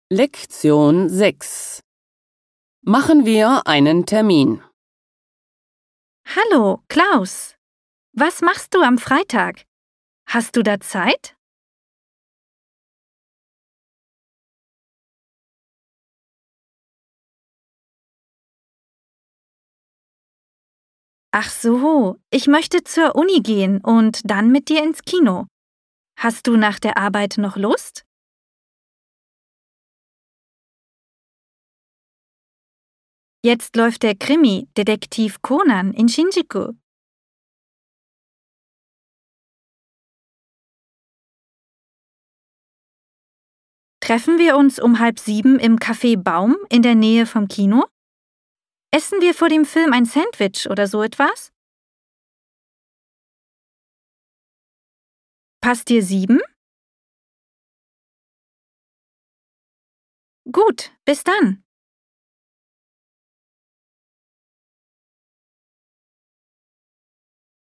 Lektion 6. Machen wir einen Termin. Hallo, Klaus. Was machst du am Freitag? Hast du da Zeit? Ach so, ich möchte zur Uni gehen und dann mit dir ins Kino. Hast du nach der Arbeit noch Lust? Jetzt läuft der Krimi Detektiv Conan in Shinjuku. Treffen wir uns um 6:30 im Café Baum in der Nähe vom Kino? Essen wir vor dem Film ein Sandwich oder so etwas? Passt dir 7? Gut, bis dann.